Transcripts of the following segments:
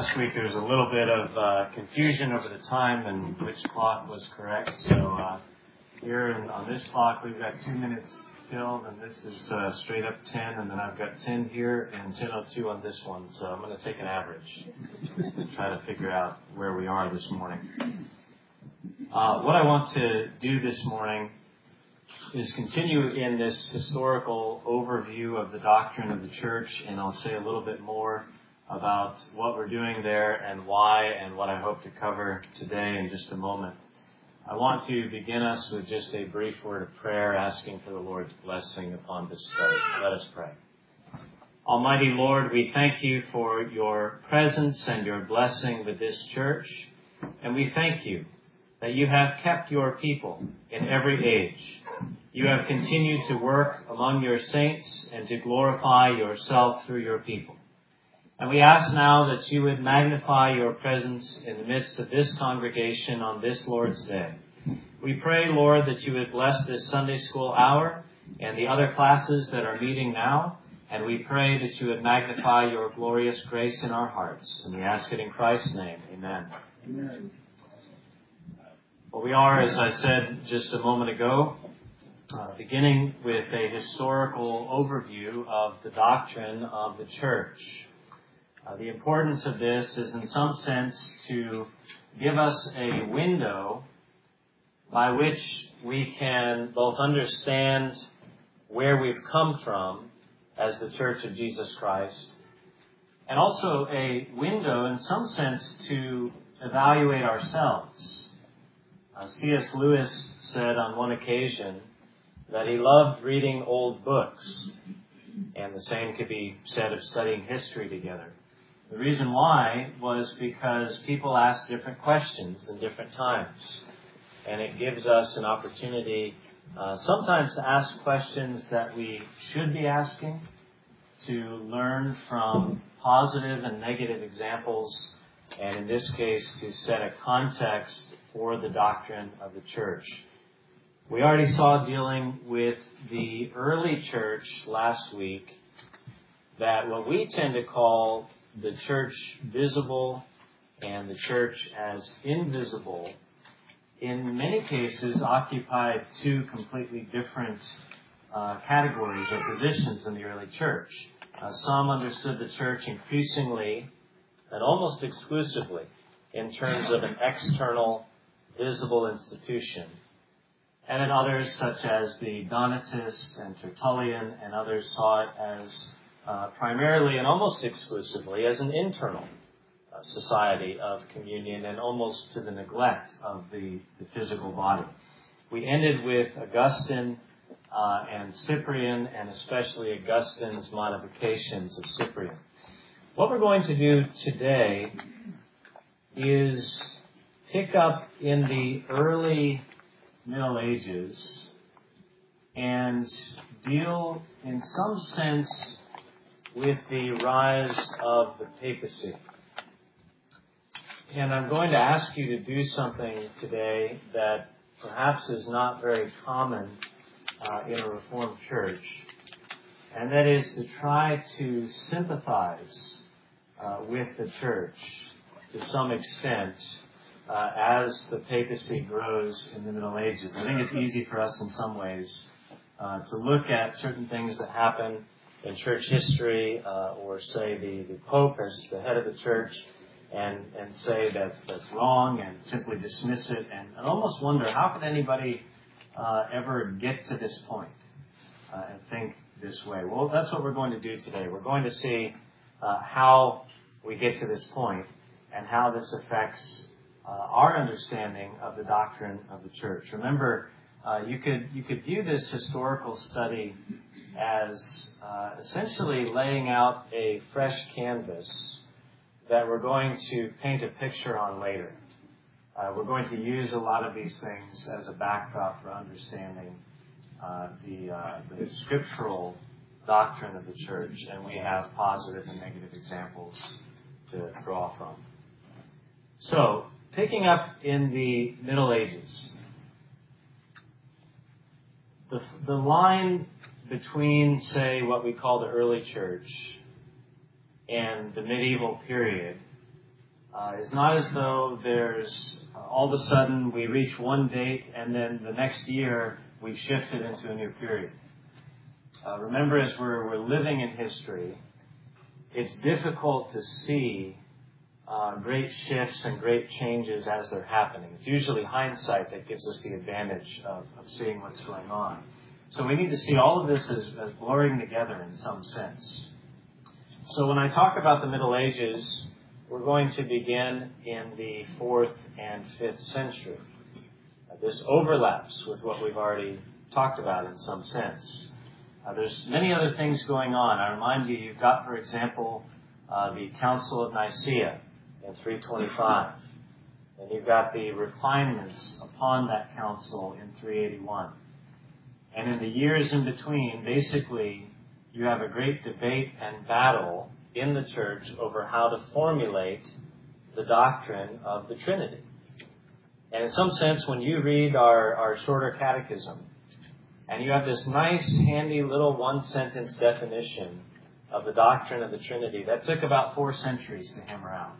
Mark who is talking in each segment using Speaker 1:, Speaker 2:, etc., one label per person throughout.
Speaker 1: Last week there was a little bit of confusion over the time and which clock was correct. So here on this clock we've got 2 minutes till, and this is straight up 10, and then I've got 10 here and 10:02 on this one. So I'm going to take an average and try to figure out where we are this morning. What I want to do this morning is continue in this historical overview of the doctrine of the church, and I'll say a little bit more about what we're doing there and why, and what I hope to cover today in just a moment. I want to begin us with just a brief word of prayer, asking for the Lord's blessing upon this study. Let us pray. Almighty Lord, we thank you for your presence and your blessing with this church, and we thank you that you have kept your people in every age. You have continued to work among your saints and to glorify yourself through your people. And we ask now that you would magnify your presence in the midst of this congregation on this Lord's Day. We pray, Lord, that you would bless this Sunday school hour and the other classes that are meeting now. And we pray that you would magnify your glorious grace in our hearts. And we ask it in Christ's name. Amen.
Speaker 2: Amen.
Speaker 1: Well, we are, as I said just a moment ago, beginning with a historical overview of the doctrine of the church. The importance of this is in some sense to give us a window by which we can both understand where we've come from as the Church of Jesus Christ, and also a window in some sense to evaluate ourselves. C.S. Lewis said on one occasion that he loved reading old books, and the same could be said of studying history together. The reason why was because people ask different questions in different times. And it gives us an opportunity sometimes to ask questions that we should be asking, to learn from positive and negative examples, and in this case to set a context for the doctrine of the church. We already saw, dealing with the early church last week, that what we tend to call the church visible and the church as invisible, in many cases occupied two completely different categories or positions in the early church. Some understood the church increasingly and almost exclusively in terms of an external, visible institution. And in others, such as the Donatists and Tertullian and others, saw it as primarily and almost exclusively as an internal society of communion, and almost to the neglect of the physical body. We ended with Augustine and Cyprian, and especially Augustine's modifications of Cyprian. What we're going to do today is pick up in the early Middle Ages and deal in some sense with the rise of the papacy. And I'm going to ask you to do something today that perhaps is not very common in a Reformed church, and that is to try to sympathize with the church to some extent as the papacy grows in the Middle Ages. I think it's easy for us in some ways to look at certain things that happen in church history, or say the Pope as the head of the church, and say that's wrong, and simply dismiss it, and almost wonder, how can anybody ever get to this point and think this way? Well, that's what we're going to do today. We're going to see how we get to this point and how this affects our understanding of the doctrine of the church. Remember, you could view this historical study as essentially laying out a fresh canvas that we're going to paint a picture on later. We're going to use a lot of these things as a backdrop for understanding the scriptural doctrine of the church, and we have positive and negative examples to draw from. So, picking up in the Middle Ages, the line between, say, what we call the early church and the medieval period It's not as though there's all of a sudden we reach one date and then the next year we've shifted into a new period. Remember, as we're living in history, it's difficult to see great shifts and great changes as they're happening. It's usually hindsight that gives us the advantage of seeing what's going on. So we need to see all of this as blurring together in some sense. So when I talk about the Middle Ages, we're going to begin in the 4th and 5th century. This overlaps with what we've already talked about in some sense. There's many other things going on. I remind you, you've got, for example, the Council of Nicaea in 325. And you've got the refinements upon that council in 381. And in the years in between, basically, you have a great debate and battle in the church over how to formulate the doctrine of the Trinity. And in some sense, when you read our shorter catechism, and you have this nice, handy little one-sentence definition of the doctrine of the Trinity, that took about 4 centuries to hammer out.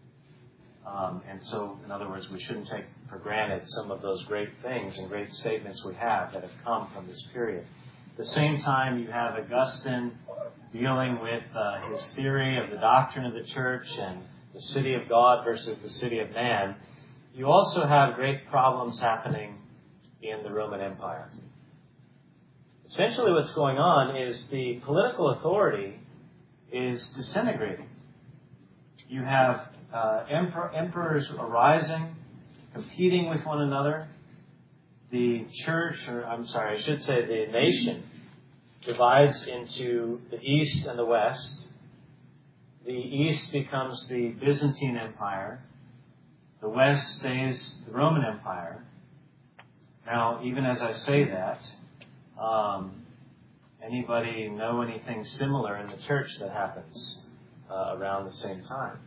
Speaker 1: And so, in other words, we shouldn't take for granted some of those great things and great statements we have that have come from this period. At the same time, you have Augustine dealing with his theory of the doctrine of the church and the city of God versus the city of man. You also have great problems happening in the Roman Empire. Essentially what's going on is the political authority is disintegrating. You have emperors arising, competing with one another. The church, the nation, divides into the East and the West. The East becomes the Byzantine Empire. The West stays the Roman Empire. Now, even as I say that, anybody know anything similar in the church that happens around the same time?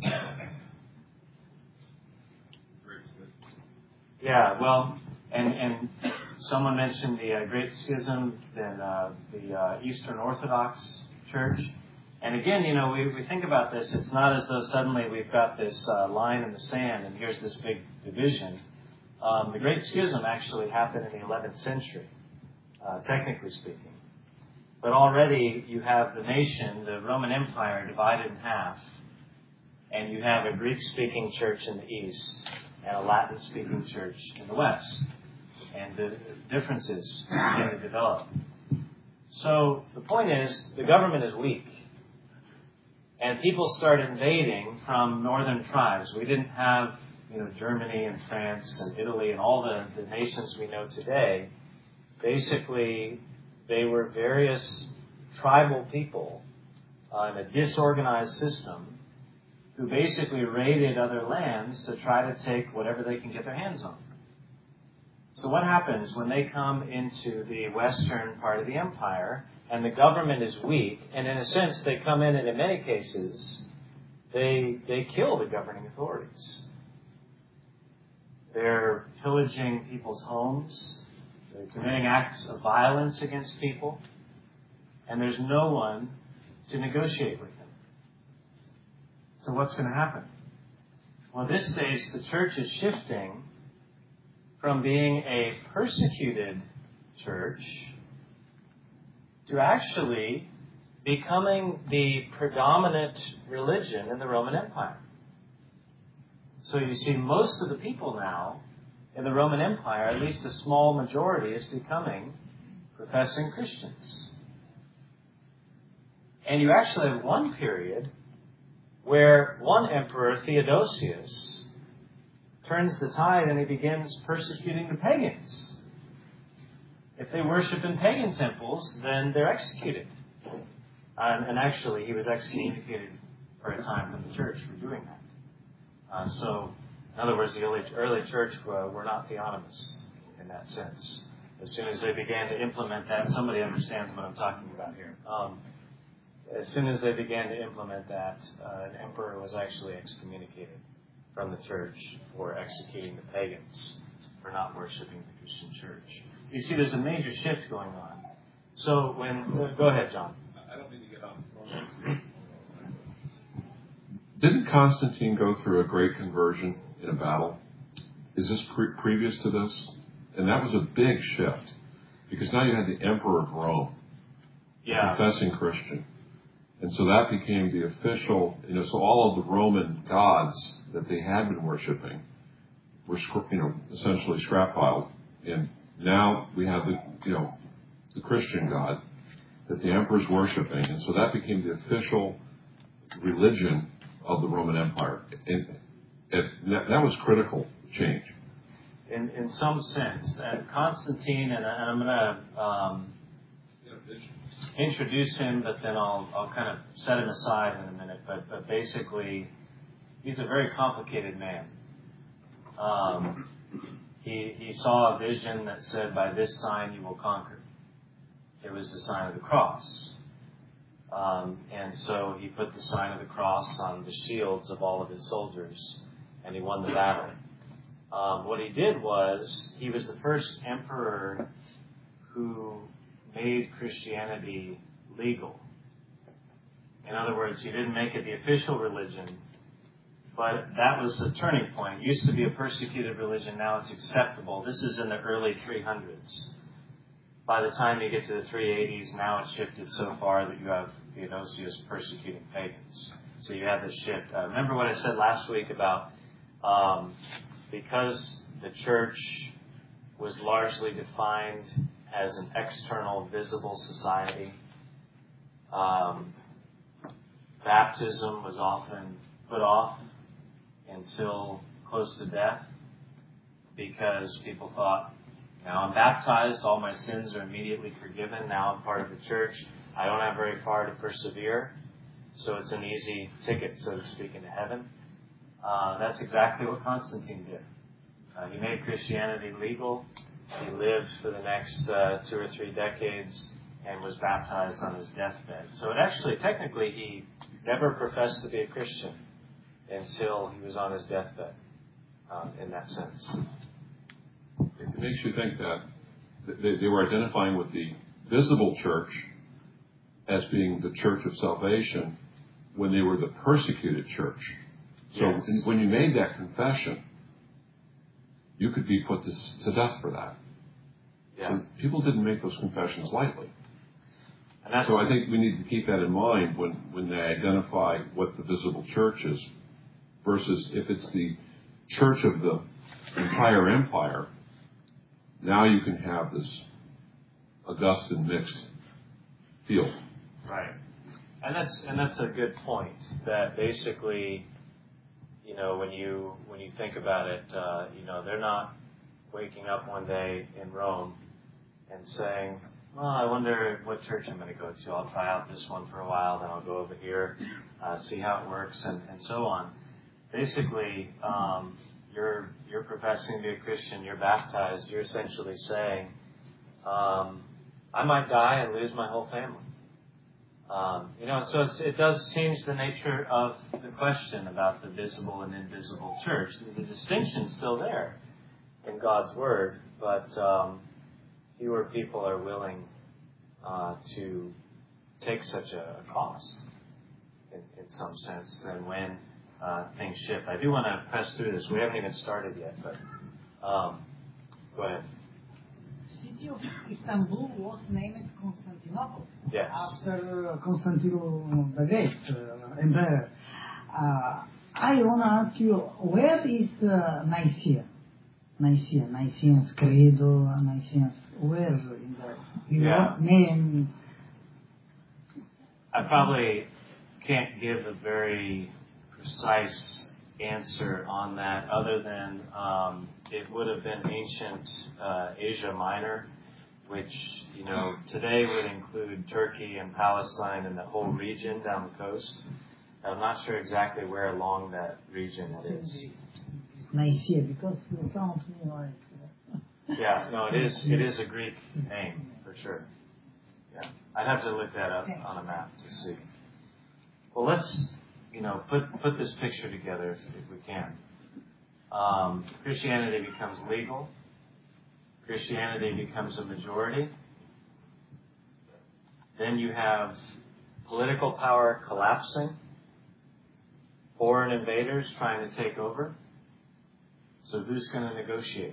Speaker 1: Yeah, well, and someone mentioned the Great Schism, then the Eastern Orthodox Church. And again, we think about this. It's not as though suddenly we've got this line in the sand and here's this big division. The Great Schism actually happened in the 11th century, technically speaking. But already you have the nation, the Roman Empire, divided in half. And you have a Greek-speaking church in the East and a Latin-speaking church in the West. And the differences begin to develop. So the point is, the government is weak. And people start invading from northern tribes. We didn't have, Germany and France and Italy and all the nations we know today. Basically, they were various tribal people in a disorganized system who basically raided other lands to try to take whatever they can get their hands on. So what happens when they come into the western part of the empire and the government is weak, and in a sense they come in and in many cases they kill the governing authorities. They're pillaging people's homes, they're committing acts of violence against people, and there's no one to negotiate with them. So what's going to happen? Well, at this stage, the church is shifting from being a persecuted church to actually becoming the predominant religion in the Roman Empire. So you see, most of the people now in the Roman Empire, at least a small majority, is becoming professing Christians. And you actually have one period where one emperor, Theodosius, turns the tide and he begins persecuting the pagans. If they worship in pagan temples, then they're executed. And actually, he was excommunicated for a time from the church for doing that. So, in other words, the early church were not theonomous in that sense. As soon as they began to implement that, somebody understands what I'm talking about here. As soon as they began to implement that, an emperor was actually excommunicated from the church for executing the pagans for not worshiping the Christian church. You see, there's a major shift going on. So go ahead, John.
Speaker 2: I don't mean to get off. Didn't Constantine go through a great conversion in a battle? Is this previous to this? And that was a big shift, because now you had the Emperor of Rome, a confessing Christian. And so that became the official, so all of the Roman gods that they had been worshiping were, essentially scrap-piled. And now we have the Christian God that the emperor's worshiping. And so that became the official religion of the Roman Empire. And that was critical change.
Speaker 1: In some sense. And Constantine, and I'm going to introduce him, but then I'll kind of set him aside in a minute. But basically, he's a very complicated man. He saw a vision that said, "By this sign you will conquer." It was the sign of the cross. And so he put the sign of the cross on the shields of all of his soldiers, and he won the battle. What he did was, he was the first emperor who made Christianity legal. In other words, he didn't make it the official religion, but that was the turning point. It used to be a persecuted religion, now it's acceptable. This is in the early 300s. By the time you get to the 380s, now it's shifted so far that you have Theodosius persecuting pagans. So you have this shift. Remember what I said last week about because the church was largely defined as an external, visible society, baptism was often put off until close to death, because people thought, now I'm baptized, all my sins are immediately forgiven, now I'm part of the church, I don't have very far to persevere, so it's an easy ticket, so to speak, into heaven. That's exactly what Constantine did. He made Christianity legal. He lived for the next 2 or 3 decades and was baptized on his deathbed. So it actually, technically, he never professed to be a Christian until he was on his deathbed, in that sense.
Speaker 2: It makes you think that they were identifying with the visible church as being the church of salvation when they were the persecuted church. So yes. When you made that confession, you could be put to death for that. Yeah. So people didn't make those confessions lightly. So I think we need to keep that in mind when they identify what the visible church is, versus if it's the church of the entire empire, now you can have this august and mixed field.
Speaker 1: Right. And that's a good point, that basically, when you think about it, they're not waking up one day in Rome and saying, well, I wonder what church I'm going to go to. I'll try out this one for a while, then I'll go over here, see how it works, and so on. Basically, you're professing to be a Christian, you're baptized, you're essentially saying, I might die and lose my whole family. So it does change the nature of the question about the visible and invisible church. The distinction's still there in God's Word, but fewer people are willing to take such a cost, in some sense, than when things shift. I do want to press through this. We haven't even started yet, but go ahead.
Speaker 3: The city of Istanbul was named Constantinople.
Speaker 1: Yes.
Speaker 3: After Constantine the Great, emperor. I want to ask you, where is Nicaea? Nicaeans Credo, Nicaeans, where in the name?
Speaker 1: I probably can't give a very precise answer on that, other than it would have been ancient Asia Minor, which today would include Turkey and Palestine and the whole region down the coast. I'm not sure exactly where along that region it is.
Speaker 3: Nicaea, because it sounds to me like.
Speaker 1: Yeah, no, it is a Greek name for sure. Yeah, I'd have to look that up on a map to see. Well, let's put this picture together if we can. Christianity becomes legal. Christianity becomes a majority. Then you have political power collapsing. foreign invaders trying to take over. So who's going to negotiate?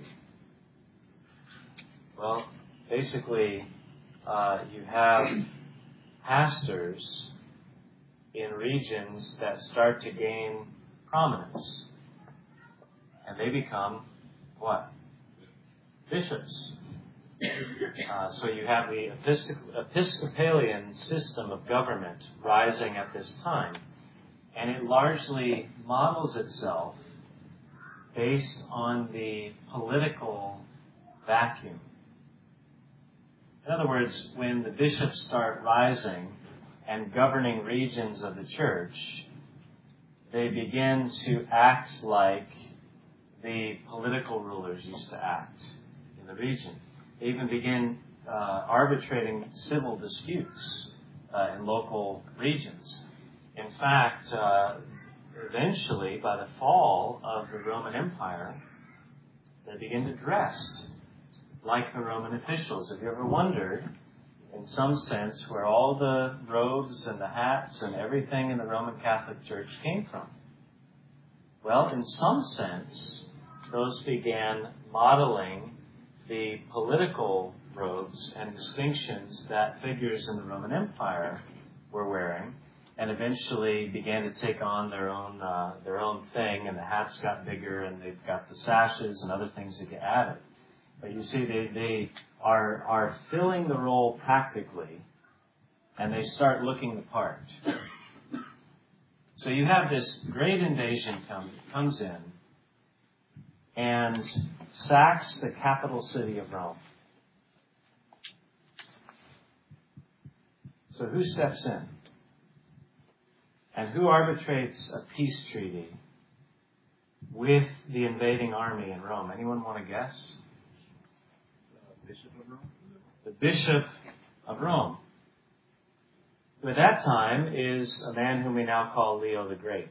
Speaker 1: Well, basically, you have pastors in regions that start to gain prominence. And they become what? Bishops. So you have the Episcopalian system of government rising at this time. And it largely models itself based on the political vacuum. In other words, when the bishops start rising and governing regions of the church, they begin to act like the political rulers used to act in the region. They even begin arbitrating civil disputes in local regions. In fact, eventually, by the fall of the Roman Empire, they begin to dress like the Roman officials. Have you ever wondered, in some sense, where all the robes and the hats and everything in the Roman Catholic Church came from? Well, in some sense, those began modeling the political robes and distinctions that figures in the Roman Empire were wearing, and eventually began to take on their own thing, and the hats got bigger, and they've got the sashes and other things that get added. But you see, they are filling the role practically, and they start looking the part. So you have this great invasion comes in and sacks the capital city of Rome. So who steps in? And who arbitrates a peace treaty with the invading army in Rome? Anyone want to guess?
Speaker 4: Bishop of Rome?
Speaker 1: The Bishop of Rome, who at that time is a man whom we now call Leo the Great.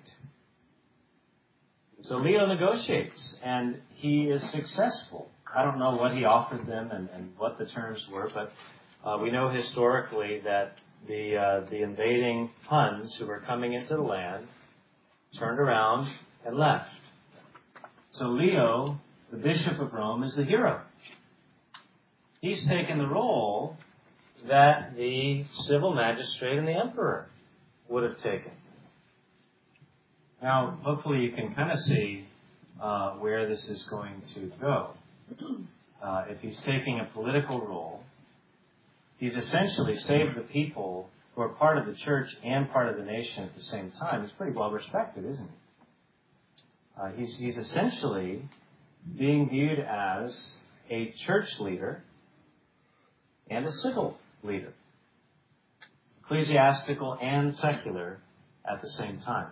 Speaker 1: So Leo negotiates, and he is successful. I don't know what he offered them and what the terms were, but we know historically that the invading Huns who were coming into the land turned around and left. So Leo, the Bishop of Rome, is the hero. He's taken the role that the civil magistrate and the emperor would have taken. Now, hopefully you can kind of see where this is going to go. If he's taking a political role, he's essentially saved the people who are part of the church and part of the nation at the same time. He's pretty well respected, isn't he? He's essentially being viewed as a church leader and a civil leader, ecclesiastical and secular at the same time.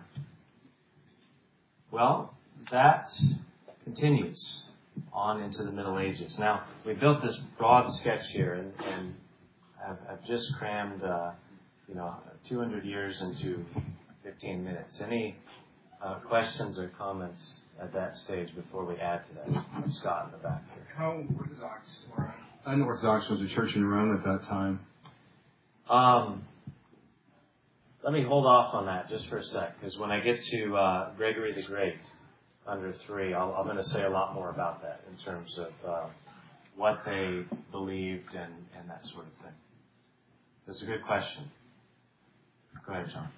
Speaker 1: Well, that continues on into the Middle Ages. Now, we built this broad sketch here, and I've just crammed, 200 years into 15 minutes. Any questions or comments at that stage before we add to that? Scott in the back here.
Speaker 4: How orthodox or unorthodox was the church in Rome at that time?
Speaker 1: Let me hold off on that just for a sec, because when I get to Gregory the Great, under 3, I'm going to say a lot more about that in terms of what they believed and that sort of thing. That's a good question. Go ahead, John.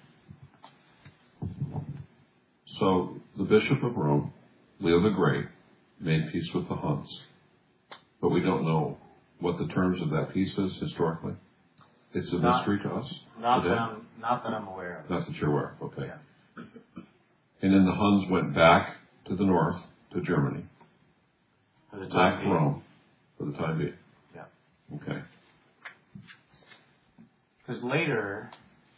Speaker 2: So the Bishop of Rome, Leo the Great, made peace with the Huns. But we don't know what the terms of that peace is historically. It's a mystery to us.
Speaker 1: Not that I'm aware of.
Speaker 2: Not that you're aware of, okay.
Speaker 1: Yeah.
Speaker 2: And then the Huns went back to the north, to Germany.
Speaker 1: For the
Speaker 2: Back
Speaker 1: time
Speaker 2: to Rome, for the time being.
Speaker 1: Yeah.
Speaker 2: Okay.
Speaker 1: Because later,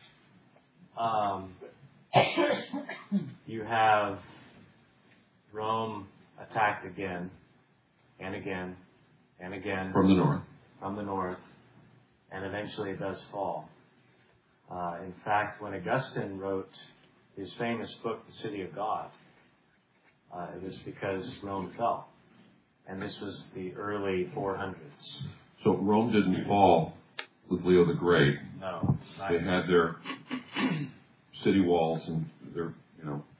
Speaker 1: you have Rome attacked again and again and again.
Speaker 2: From the north.
Speaker 1: From the north. And eventually it does fall. In fact, when Augustine wrote his famous book, The City of God, it was because Rome fell. And this was the early 400s.
Speaker 2: So Rome didn't fall with Leo the Great.
Speaker 1: No.
Speaker 2: They had their city walls and their,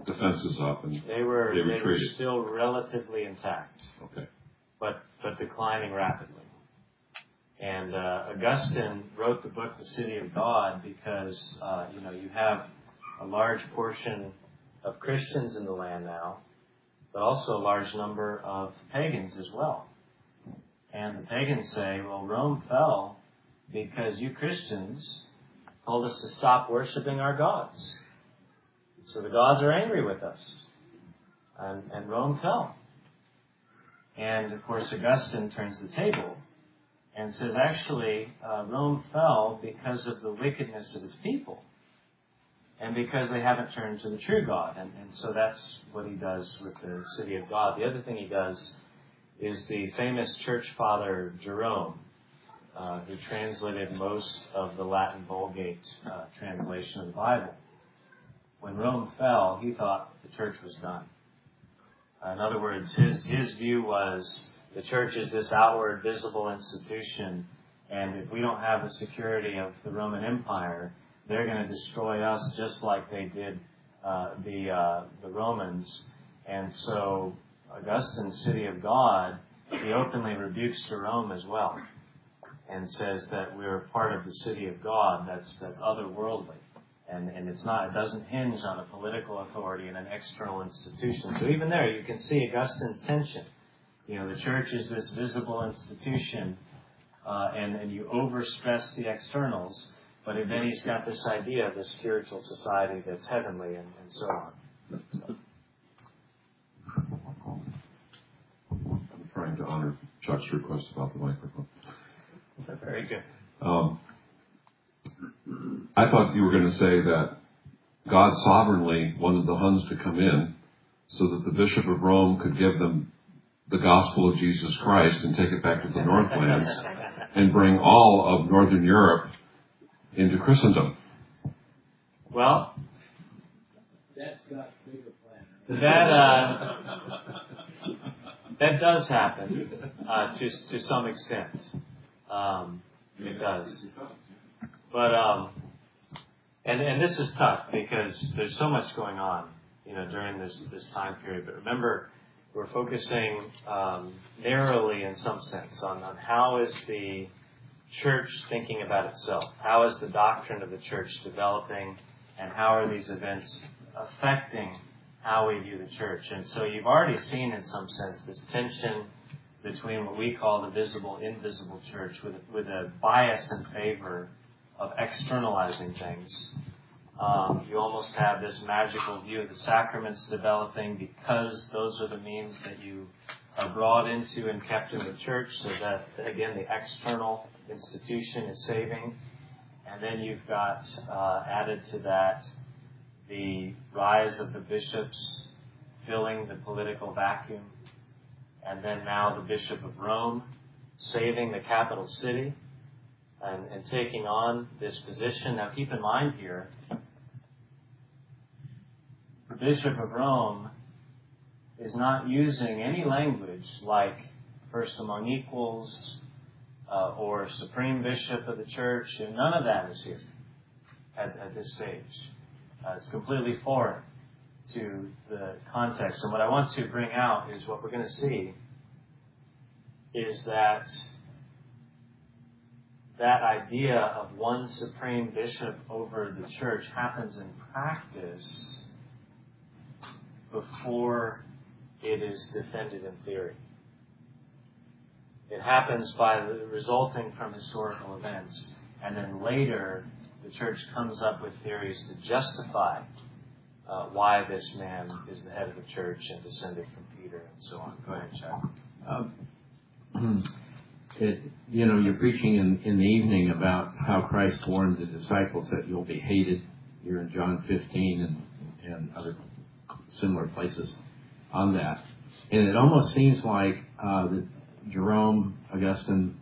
Speaker 2: defenses up and
Speaker 1: They were
Speaker 2: retreated.
Speaker 1: still relatively intact,
Speaker 2: Okay.
Speaker 1: but declining rapidly. And Augustine wrote the book The City of God because you have a large portion of Christians in the land now, but also a large number of pagans as well. And the pagans say, well, Rome fell because you Christians told us to stop worshiping our gods. So the gods are angry with us. And Rome fell. And, of course, Augustine turns the table and says, actually, Rome fell because of the wickedness of its people and because they haven't turned to the true God. And so that's what he does with the City of God. The other thing he does is the famous church father Jerome, who translated most of the Latin Vulgate translation of the Bible. When Rome fell, he thought the church was done. In other words, his view was the church is this outward, visible institution, and if we don't have the security of the Roman Empire, they're going to destroy us just like they did the Romans. And so Augustine's City of God, he openly rebukes Jerome as well, and says that we're part of the City of God that's otherworldly. And it doesn't hinge on a political authority and an external institution. So even there, you can see Augustine's tension. The church is this visible institution, and you overstress the externals, but then he's got this idea of the spiritual society that's heavenly and so on.
Speaker 2: I'm trying to honor Chuck's request about the microphone.
Speaker 1: Very good.
Speaker 2: I thought you were going to say that God sovereignly wanted the Huns to come in so that the Bishop of Rome could give them the gospel of Jesus Christ and take it back to the Northlands and bring all of Northern Europe into Christendom.
Speaker 1: Well,
Speaker 5: that's God's bigger plan.
Speaker 1: That does happen to some extent. It does. But and this is tough because there's so much going on, during this time period. But remember, we're focusing narrowly, in some sense, on how is the church thinking about itself? How is the doctrine of the church developing? And how are these events affecting how we view the church? And so you've already seen, in some sense, this tension between what we call the visible, invisible church with a bias in favor of externalizing things. You almost have this magical view of the sacraments developing because those are the means that you are brought into and kept in the church, so that, again, the external institution is saving. And then you've got added to that the rise of the bishops filling the political vacuum. And then now the Bishop of Rome saving the capital city and taking on this position. Now keep in mind here, the Bishop of Rome is not using any language like first among equals or supreme bishop of the church. And none of that is here at this stage. It's completely foreign to the context. And what I want to bring out is what we're going to see is that idea of one supreme bishop over the church happens in practice before it is defended in theory. It happens resulting from historical events, and then later the church comes up with theories to justify why this man is the head of the church and descended from Peter and so on. Go ahead, Chuck.
Speaker 5: You're preaching in the evening about how Christ warned the disciples that you'll be hated. You're in John 15 and other similar places on that. And it almost seems like that Jerome, Augustine,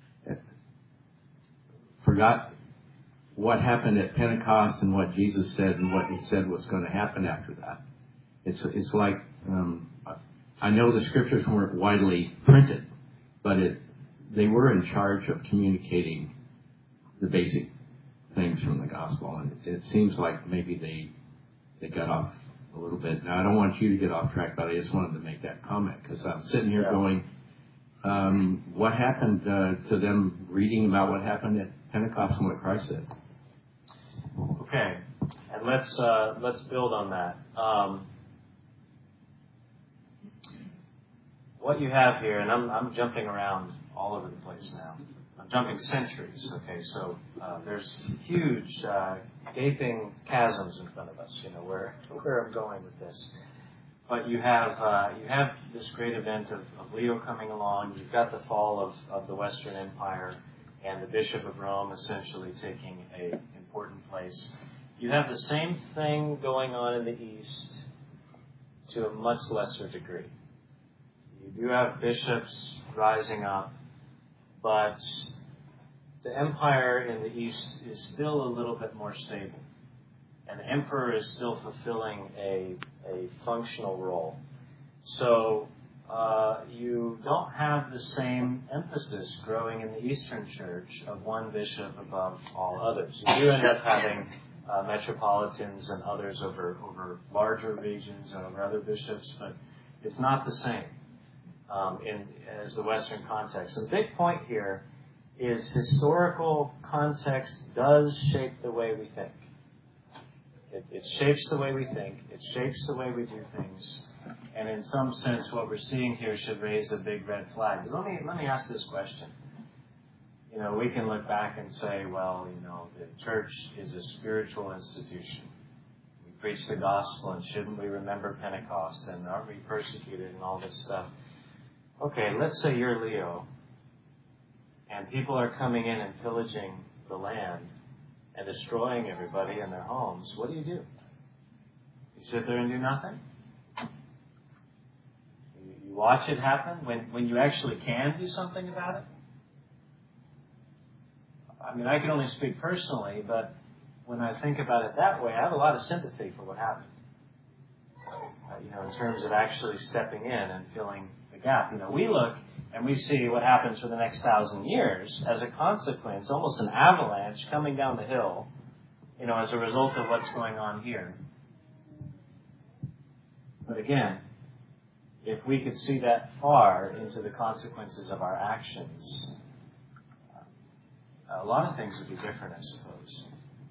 Speaker 5: forgot what happened at Pentecost and what Jesus said and what he said was going to happen after that. It's like, I know the scriptures weren't widely printed, but they were in charge of communicating the basic things from the gospel. And it seems like maybe they got off a little bit. Now, I don't want you to get off track, but I just wanted to make that comment because I'm sitting here going, what happened to them reading about what happened at Pentecost and what Christ said?
Speaker 1: Okay, and let's build on that. What you have here, and I'm jumping around all over the place now. I'm jumping centuries. Okay, so there's huge gaping chasms in front of us. You know where I'm going with this. But you have this great event of Leo coming along. You've got the fall of the Western Empire and the Bishop of Rome essentially taking an important place. You have the same thing going on in the East to a much lesser degree. You do have bishops rising up, but the empire in the East is still a little bit more stable. And the emperor is still fulfilling a functional role. So you don't have the same emphasis growing in the Eastern Church of one bishop above all others. You do end up having metropolitans and others over larger regions and over other bishops, but it's not the same as the Western context. And the big point here is historical context does shape the way we think. It shapes the way we think. It shapes the way we do things. And in some sense, what we're seeing here should raise a big red flag. Because let me ask this question. You know, we can look back and say, well, you know, the church is a spiritual institution. We preach the gospel, and shouldn't we remember Pentecost? And aren't we persecuted and all this stuff? Okay, let's say you're Leo, and people are coming in and pillaging the land and destroying everybody in their homes. What do? You sit there and do nothing? You watch it happen when you actually can do something about it? I mean, I can only speak personally, but when I think about it that way, I have a lot of sympathy for what happened. In terms of actually stepping in and filling the gap. We look and we see what happens for the next 1,000 years as a consequence, almost an avalanche coming down the hill, as a result of what's going on here. But again, if we could see that far into the consequences of our actions, a lot of things would be different, I suppose.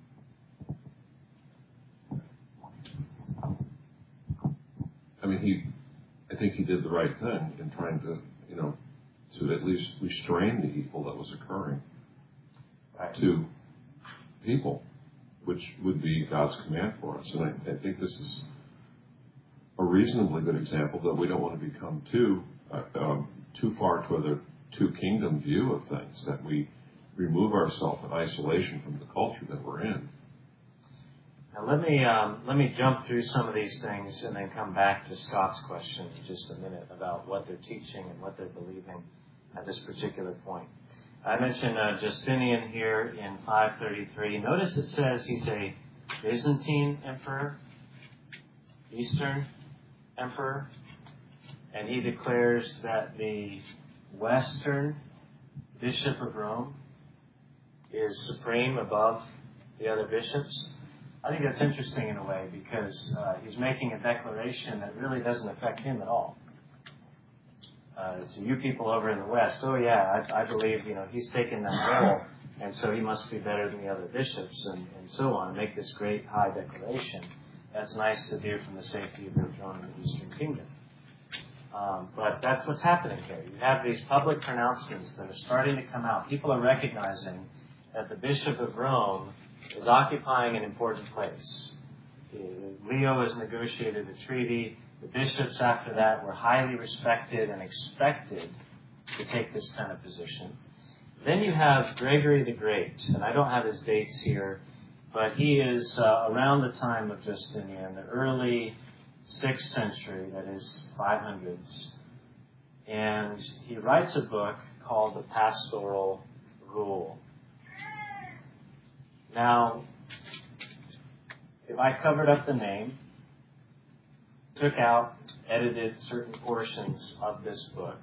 Speaker 2: I mean, I think he did the right thing in trying to, to at least restrain the evil that was occurring to people, which would be God's command for us. And I think this is a reasonably good example that we don't want to become too far to the two-kingdom view of things, that we remove ourselves in isolation from the culture that we're in.
Speaker 1: Now let me jump through some of these things and then come back to Scott's question in just a minute about what they're teaching and what they're believing at this particular point. I mentioned Justinian here in 533. Notice it says he's a Byzantine emperor, Eastern emperor, and he declares that the Western Bishop of Rome is supreme above the other bishops. I think that's interesting in a way because he's making a declaration that really doesn't affect him at all. So you people over in the West, oh yeah, I believe, he's taken that role, and so he must be better than the other bishops, and so on. Make this great high declaration. That's nice to do from the safety of your throne in the Eastern Kingdom. But that's what's happening here. You have these public pronouncements that are starting to come out. People are recognizing that the Bishop of Rome is occupying an important place. Leo has negotiated a treaty. The bishops after that were highly respected and expected to take this kind of position. Then you have Gregory the Great, and I don't have his dates here, but he is around the time of Justinian, the early 6th century, that is 500s. And he writes a book called The Pastoral Rule. Now, if I covered up the name, took out, edited certain portions of this book,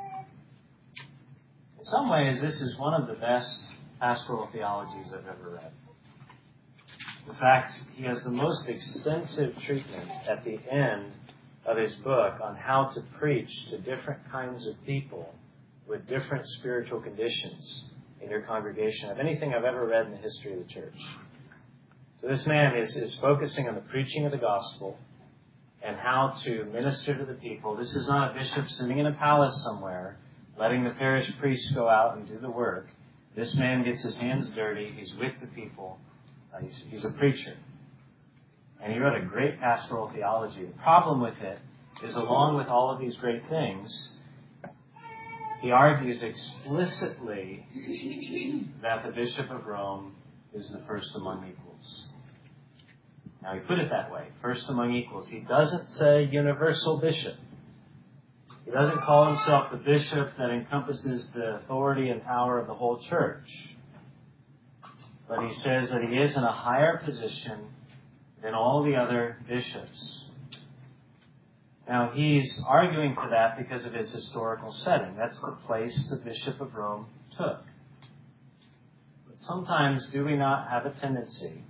Speaker 1: in some ways this is one of the best pastoral theologies I've ever read. In fact, he has the most extensive treatment at the end of his book on how to preach to different kinds of people with different spiritual conditions in your congregation of anything I've ever read in the history of the church. So this man is focusing on the preaching of the gospel and how to minister to the people. This is not a bishop sitting in a palace somewhere, letting the parish priest go out and do the work. This man gets his hands dirty. He's with the people. He's a preacher. And he wrote a great pastoral theology. The problem with it is, along with all of these great things, he argues explicitly that the Bishop of Rome is the first among equals. Now, he put it that way, first among equals. He doesn't say universal bishop. He doesn't call himself the bishop that encompasses the authority and power of the whole church. But he says that he is in a higher position than all the other bishops. Now, he's arguing for that because of his historical setting. That's the place the Bishop of Rome took. But sometimes, do we not have a tendency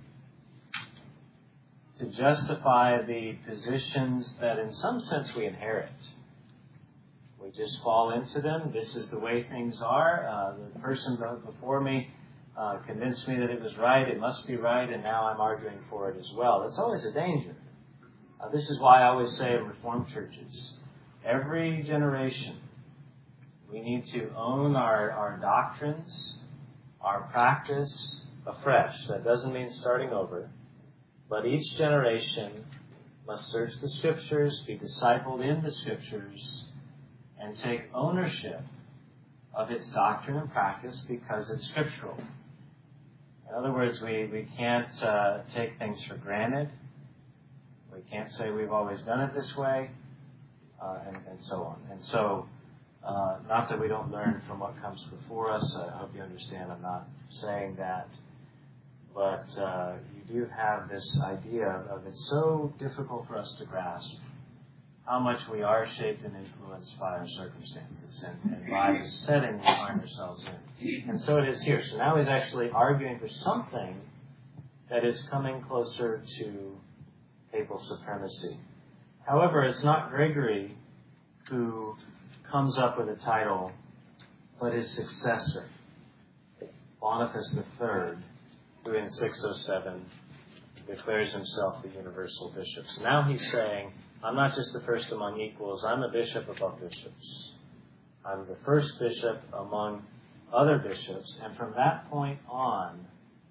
Speaker 1: to justify the positions that in some sense we inherit? We just fall into them. This is the way things are. The person before me convinced me that it was right. It must be right, and now I'm arguing for it as well. That's always a danger. This is why I always say in Reformed churches, every generation, we need to own our doctrines, our practice afresh. That doesn't mean starting over. But each generation must search the Scriptures, be discipled in the Scriptures, and take ownership of its doctrine and practice because it's scriptural. In other words, we can't take things for granted. We can't say we've always done it this way, and so on. And so, not that we don't learn from what comes before us. I hope you understand I'm not saying that. But you do have this idea of it's so difficult for us to grasp how much we are shaped and influenced by our circumstances and by the setting we find ourselves in. And so it is here. So now he's actually arguing for something that is coming closer to papal supremacy. However, it's not Gregory who comes up with a title, but his successor, Boniface III, who in 607 declares himself the universal bishop. So now he's saying, I'm not just the first among equals, I'm a bishop above bishops. I'm the first bishop among other bishops, and from that point on,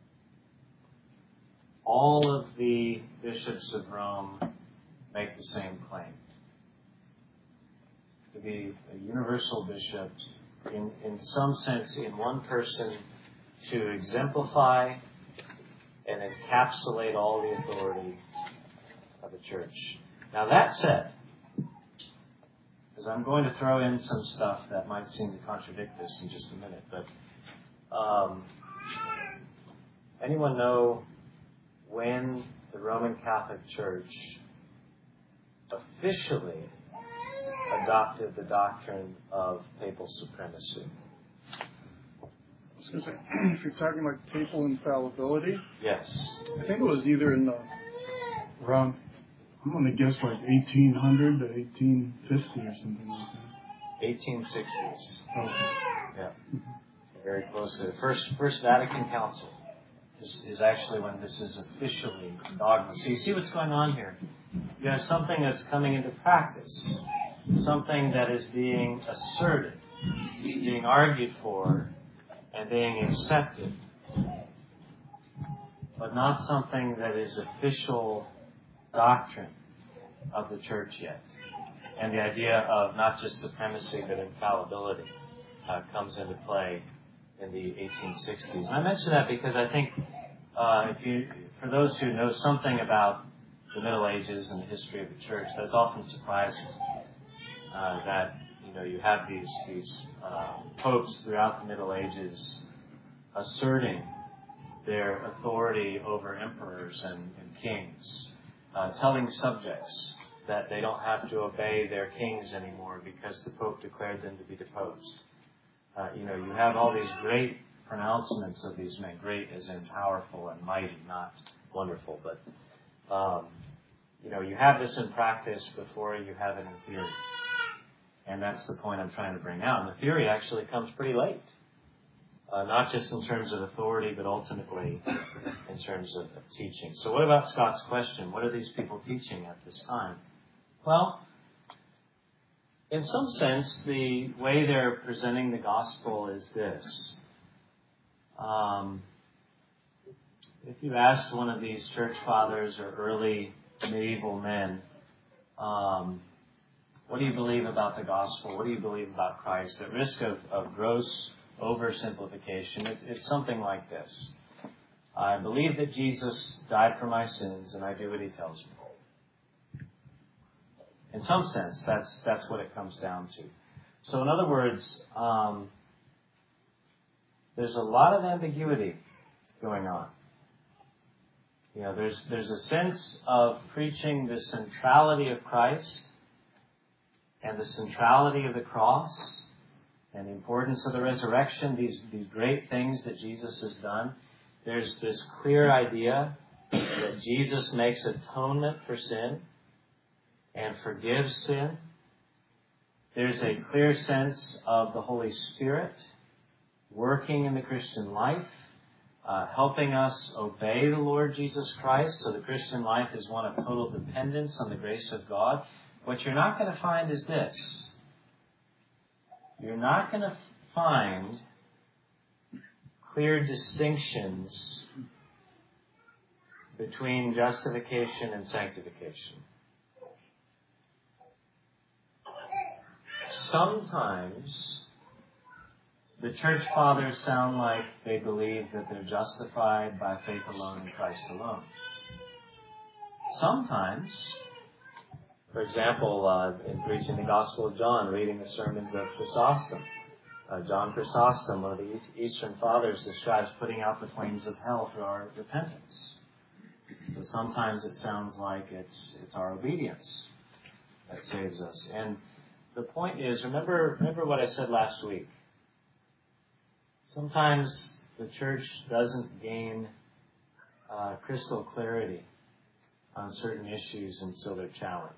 Speaker 1: all of the bishops of Rome make the same claim. To be a universal bishop, in some sense, in one person, to exemplify and encapsulate all the authority of the church. Now that said, because I'm going to throw in some stuff that might seem to contradict this in just a minute, but anyone know when the Roman Catholic Church officially adopted the doctrine of papal supremacy?
Speaker 6: I was going to say, if you're talking like papal infallibility,
Speaker 1: Yes.
Speaker 6: I think it was either in around, I'm going to guess like 1800 to 1850 or something like that.
Speaker 1: 1860s.
Speaker 6: Okay.
Speaker 1: Yeah. Very close to the First Vatican Council is actually when this is officially dogma. So you see what's going on here. You have something that's coming into practice, something that is being asserted, being argued for, and being accepted, but not something that is official doctrine of the church yet. And the idea of not just supremacy but infallibility comes into play in the 1860s. And I mention that because I think for those who know something about the Middle Ages and the history of the church, that's often surprising that you have these popes throughout the Middle Ages asserting their authority over emperors and kings, telling subjects that they don't have to obey their kings anymore because the Pope declared them to be deposed. You have all these great pronouncements of these men, great as in powerful and mighty, not wonderful. But, you have this in practice before you have it in theory. And that's the point I'm trying to bring out. And the theory actually comes pretty late. Not just in terms of authority, but ultimately in terms of teaching. So what about Scott's question? What are these people teaching at this time? Well, in some sense, the way they're presenting the gospel is this. If you asked one of these church fathers or early medieval men, what do you believe about the gospel? What do you believe about Christ? At risk of gross oversimplification, it's something like this. I believe that Jesus died for my sins, and I do what he tells me. In some sense, that's what it comes down to. So in other words, there's a lot of ambiguity going on. There's a sense of preaching the centrality of Christ and the centrality of the cross and the importance of the resurrection, these great things that Jesus has done. There's this clear idea that Jesus makes atonement for sin and forgives sin. There's a clear sense of the Holy Spirit working in the Christian life, helping us obey the Lord Jesus Christ. So the Christian life is one of total dependence on the grace of God. What you're not going to find is this. You're not going to find clear distinctions between justification and sanctification. Sometimes the church fathers sound like they believe that they're justified by faith alone in Christ alone. Sometimes, for example, in preaching the Gospel of John, reading the sermons of Chrysostom, John Chrysostom, one of the Eastern Fathers, describes putting out the flames of hell through our repentance. So sometimes it sounds like it's our obedience that saves us. And the point is, remember what I said last week. Sometimes the church doesn't gain crystal clarity on certain issues until they're challenged.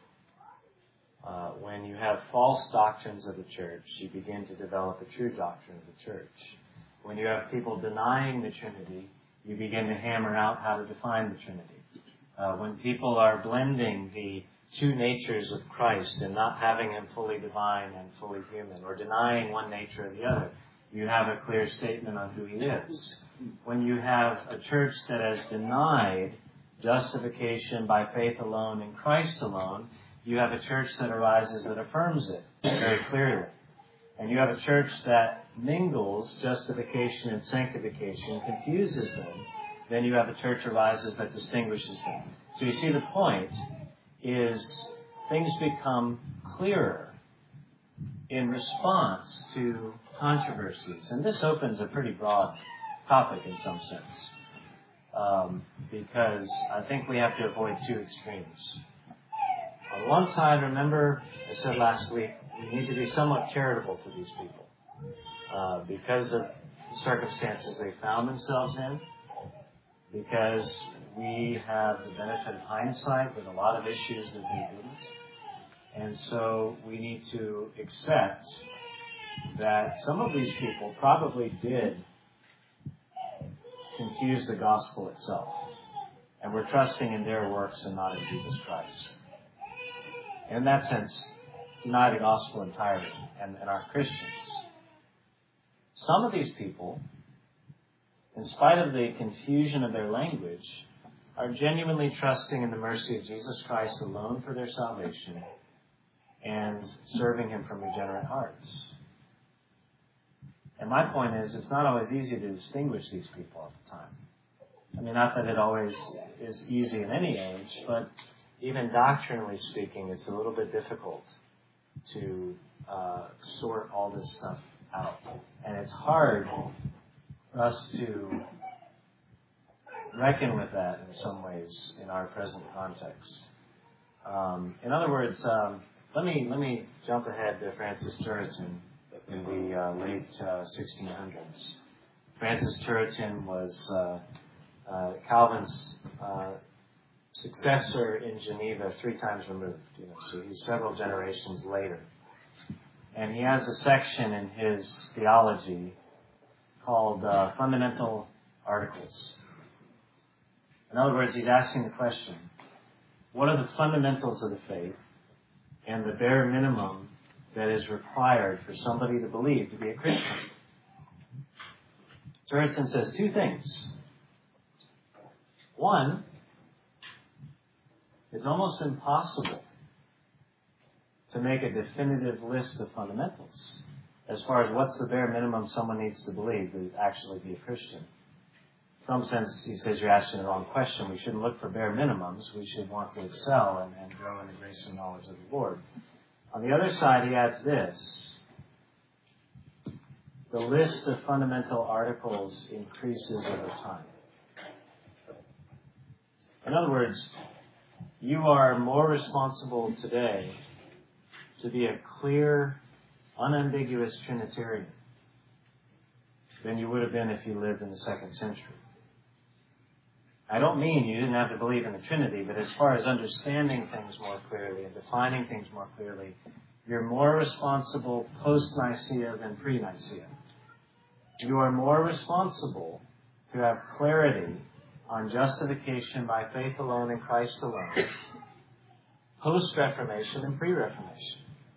Speaker 1: When you have false doctrines of the church, you begin to develop a true doctrine of the church. When you have people denying the Trinity, you begin to hammer out how to define the Trinity. When people are blending the two natures of Christ and not having him fully divine and fully human, or denying one nature or the other, you have a clear statement on who he is. When you have a church that has denied justification by faith alone in Christ alone, you have a church that arises that affirms it very clearly. And you have a church that mingles justification and sanctification, confuses them. Then you have a church arises that distinguishes them. So you see, the point is things become clearer in response to controversies. And this opens a pretty broad topic in some sense, because I think we have to avoid two extremes. On one side, remember, I said last week, we need to be somewhat charitable to these people because of the circumstances they found themselves in, because we have the benefit of hindsight with a lot of issues that they didn't. And so we need to accept that some of these people probably did confuse the gospel itself. And we're trusting in their works and not in Jesus Christ. And in that sense, deny the gospel entirely and are Christians. Some of these people, in spite of the confusion of their language, are genuinely trusting in the mercy of Jesus Christ alone for their salvation and serving him from regenerate hearts. And my point is, it's not always easy to distinguish these people at the time. I mean, not that it always is easy in any age, but even doctrinally speaking, it's a little bit difficult to sort all this stuff out. And it's hard for us to reckon with that in some ways in our present context. In other words, let me jump ahead to Francis Turretin in the late 1600s. Francis Turretin was Calvin's successor in Geneva 3 times removed. So he's several generations later. And he has a section in his theology called Fundamental Articles. In other words, he's asking the question, what are the fundamentals of the faith and the bare minimum that is required for somebody to believe to be a Christian? Turretin says 2 things. One, it's almost impossible to make a definitive list of fundamentals as far as what's the bare minimum someone needs to believe to actually be a Christian. In some sense, he says you're asking the wrong question. We shouldn't look for bare minimums. We should want to excel and grow in the grace and knowledge of the Lord. On the other side, he adds this. The list of fundamental articles increases over time. In other words, you are more responsible today to be a clear, unambiguous Trinitarian than you would have been if you lived in the 2nd century. I don't mean you didn't have to believe in the Trinity, but as far as understanding things more clearly and defining things more clearly, you're more responsible post-Nicaea than pre-Nicaea. You are more responsible to have clarity on justification by faith alone in Christ alone, post-Reformation and pre-Reformation.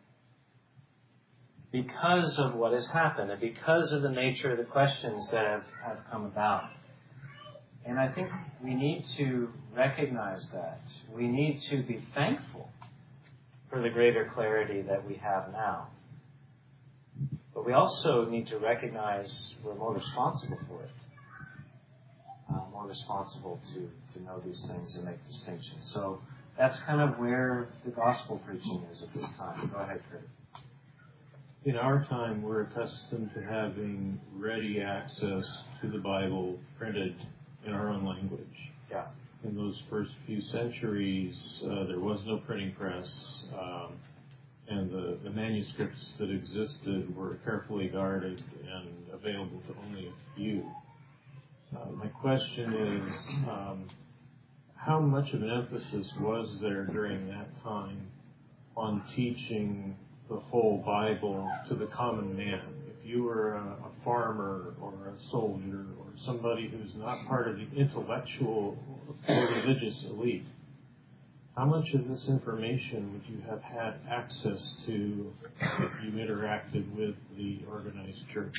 Speaker 1: Because of what has happened and because of the nature of the questions that have come about. And I think we need to recognize that. We need to be thankful for the greater clarity that we have now. But we also need to recognize we're more responsible for it. More responsible to know these things and make distinctions. So that's kind of where the gospel preaching is at this time. Go ahead, Kurt.
Speaker 7: In our time, we're accustomed to having ready access to the Bible printed in our own language.
Speaker 1: Yeah.
Speaker 7: In those first few centuries, there was no printing press, and the manuscripts that existed were carefully guarded and available to only a few. My question is, how much of an emphasis was there during that time on teaching the whole Bible to the common man? If you were a farmer or a soldier or somebody who's not part of the intellectual or religious elite, how much of this information would you have had access to if you interacted with the organized church?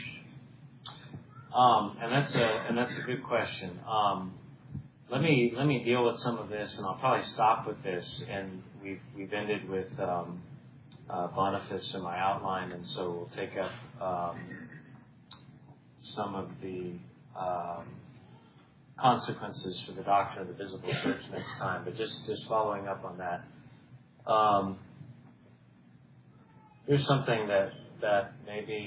Speaker 1: And that's a good question. Let me deal with some of this, and I'll probably stop with this. And we've ended with Boniface in my outline, and so we'll take up some of the consequences for the doctrine of the visible church next time. But just following up on that, here's something that maybe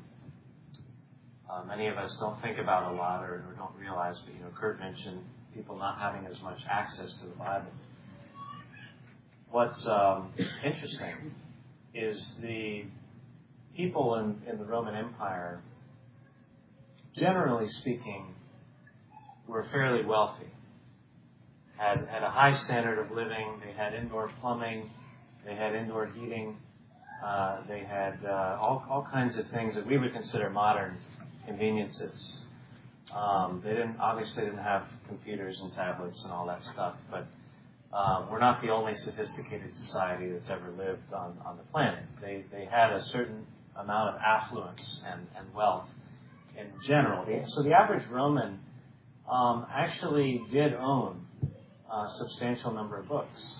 Speaker 1: many of us don't think about a lot or don't realize. But Kurt mentioned people not having as much access to the Bible. What's interesting is the people in the Roman Empire, generally speaking, were fairly wealthy, had a high standard of living. They had indoor plumbing, they had indoor heating, they had all kinds of things that we would consider modern conveniences. They obviously didn't have computers and tablets and all that stuff, but we're not the only sophisticated society that's ever lived on the planet. They had a certain amount of affluence and wealth in general. So the average Roman actually did own a substantial number of books.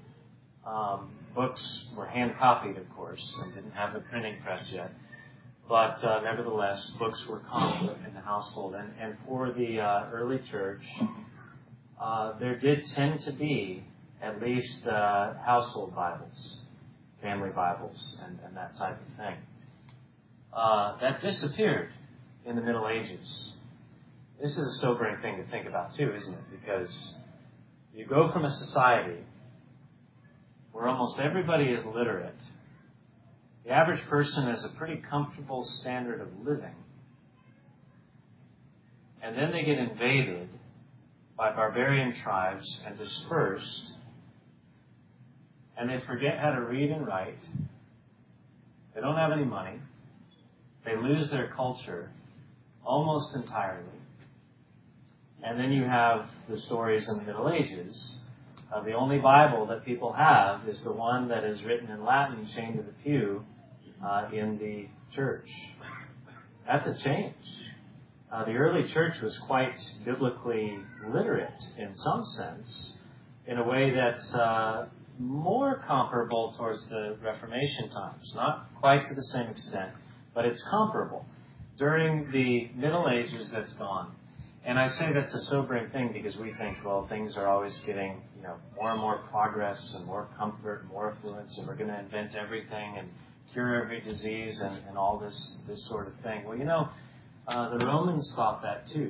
Speaker 1: Books were hand-copied, of course, and didn't have the printing press yet. But nevertheless, books were common in the household. And for the early church, there did tend to be at least household Bibles, family Bibles, and that type of thing. That disappeared in the Middle Ages. This is a sobering thing to think about, too, isn't it? Because you go from a society where almost everybody is literate. The average person has a pretty comfortable standard of living. And then they get invaded by barbarian tribes and dispersed, and they forget how to read and write. They don't have any money. They lose their culture almost entirely. And then you have the stories in the Middle Ages. The only Bible that people have is the one that is written in Latin, chained to the pew in the church. That's a change. The early church was quite biblically literate in some sense, in a way that's more comparable towards the Reformation times. Not quite to the same extent, but it's comparable. During the Middle Ages, that's gone. And I say that's a sobering thing because we think, well, things are always getting, more and more progress and more comfort and more affluence, and we're going to invent everything and cure every disease and all this sort of thing. Well, the Romans thought that too.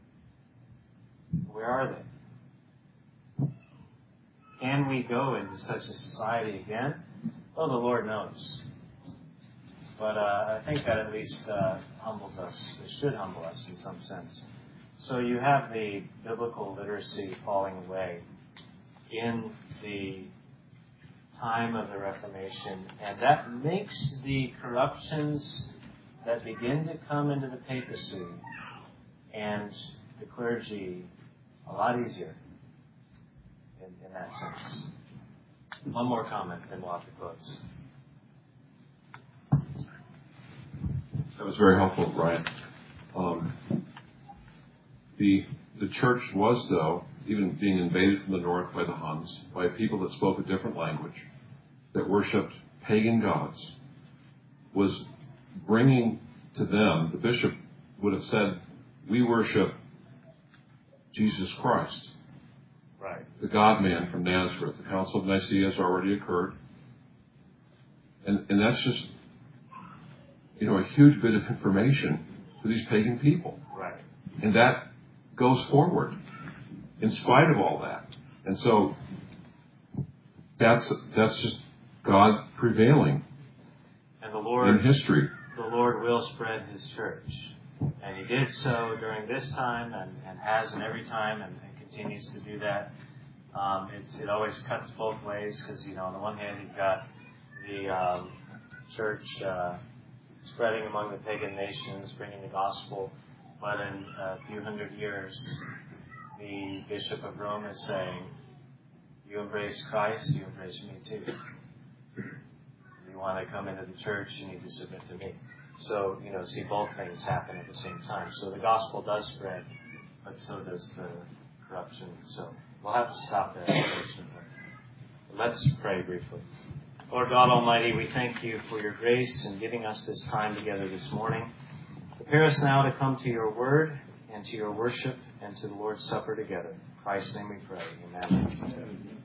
Speaker 1: Where are they? Can we go into such a society again? Well, the Lord knows. But I think that at least humbles us. It should humble us in some sense. So you have the biblical literacy falling away in the time of the Reformation, and that makes the corruptions that begin to come into the papacy and the clergy a lot easier in that sense. One more comment, then we'll have to close.
Speaker 2: That was very helpful, Brian. The church was, though, even being invaded from the north by the Huns, by people that spoke a different language, that worshipped pagan gods, was bringing to them, the bishop would have said, we worship Jesus Christ,
Speaker 1: Right.
Speaker 2: the God-man from Nazareth. The Council of Nicaea has already occurred. And that's just, a huge bit of information to these pagan people.
Speaker 1: Right.
Speaker 2: And that goes forward in spite of all that. And so that's just God prevailing
Speaker 1: And the Lord
Speaker 2: in history.
Speaker 1: The Lord will spread His church. And He did so during this time and has in every time and continues to do that. It always cuts both ways because, on the one hand, you've got the church spreading among the pagan nations, bringing the gospel. But in a few hundred years, the Bishop of Rome is saying, you embrace Christ, you embrace me too. If you want to come into the church, you need to submit to me. So, see both things happen at the same time. So the gospel does spread, but so does the corruption. So we'll have to stop there, unfortunately. Let's pray briefly. Lord God Almighty, we thank you for your grace in giving us this time together this morning. Prepare us now to come to your word and to your worship and to the Lord's Supper together. In Christ's name we pray. Amen.